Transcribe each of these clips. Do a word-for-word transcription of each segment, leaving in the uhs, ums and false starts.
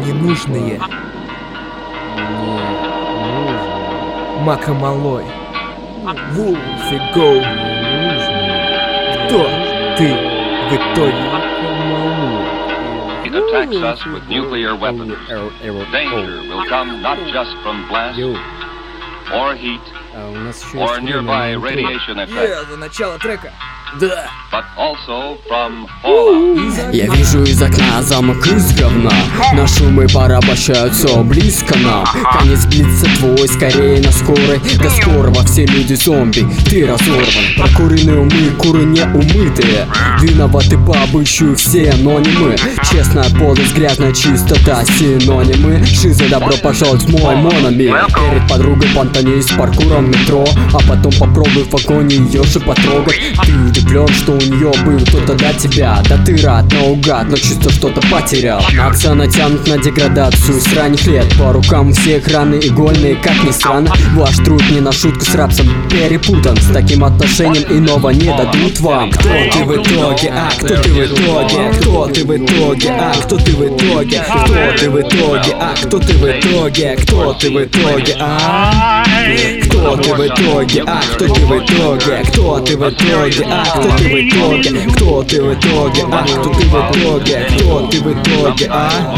ненужные. Макомалой. Wolfie Go. Кто ты в итоге? It attacks us with nuclear weapons. Danger will come not just from blast or heat or nearby radiation effects, За начало трека. Да. but also from fallout. Я вижу из окна замок из говна. На шумы порабощают все близко нам. Конец близится твой, скорее на скорой. До скорого все люди зомби, ты разорван. Прокуренные умы, куры не умытые. Виноваты по обычаю все, но не мы. Честная подлость, грязная чистота, синонимы. Шиза, добро пожаловать в мой мономир. Перед подругой понтанись с паркуром в метро, а потом попробуй в вагоне ее же потрогать. Ты удивлен, что у нее был кто-то до тебя. Да ты рад наугад, но чувство что-то потерял. Акция натянут на деградацию с ранних лет. По рукам всех раны игольные, как ни странно. Ваш труд не на шутку с рапсом перепутан. С таким отношением иного не дадут вам. Кто ты в итоге, а кто ты в итоге? Кто ты в итоге, а кто ты в итоге? Кто ты в итоге, а кто ты в итоге? Кто ты в итоге, а? Кто ты в итоге, а кто ты в итоге? Кто ты в итоге, а кто ты в итоге? Кто ты в итоге, а кто ты в итоге? Кто ты в итоге, а?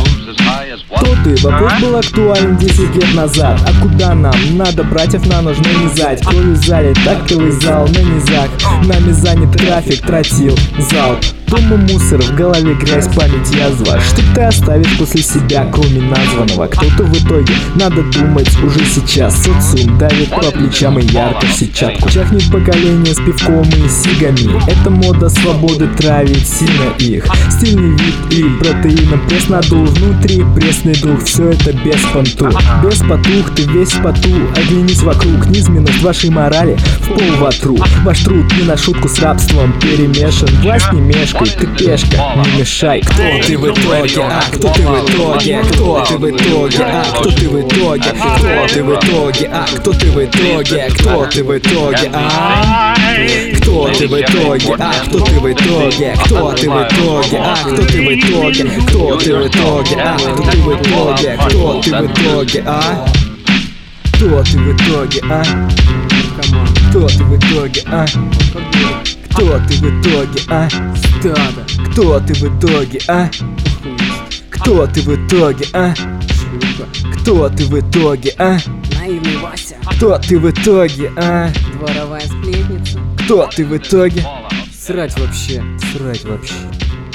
Кто ты? Вопрос был актуален десять лет назад. А куда нам? Надо братьев на нож нанизать. Кровью залит тактовый зал на низах. Нами занят трафик, тротил, залп. Дома мусор, в голове грязь, память язва. Что ты оставишь после себя, кроме названного? Кто-то в итоге, надо думать уже сейчас. Социум давит по плечам и ярко в сетчатку. Чахнет поколение с пивком и сигами. Эта мода свободы травит сильно их. Стильный вид и протеином пресс надул. Внутри пресный дух, все это без понту. Без потух, ты весь в поту. Оглянись вокруг, низменность вашей морали в пол ватру. Ваш труд не на шутку с рабством перемешан. Власть не мешкай, ты пешка, не мешай. Кто ты в итоге, а кто ты в итоге? Кто ты в итоге, а кто ты в итоге? Кто ты в итоге, а кто ты в итоге? Кто ты в итоге, а? Кто ты в итоге, а кто ты в итоге? Кто ты в итоге, а кто ты в итоге? Кто ты в итоге, а кто ты в итоге? Кто ты в итоге, а? Кто ты в итоге, а? Кто ты в итоге, а? Кто ты в итоге, а? Стадо. Кто ты в итоге, а? Кто ты в итоге, а? Кто ты в итоге, а? Наивный Вася. Кто ты в итоге, а? Дворовая сплетница. Кто ты в итоге? Срать вообще, срать вообще.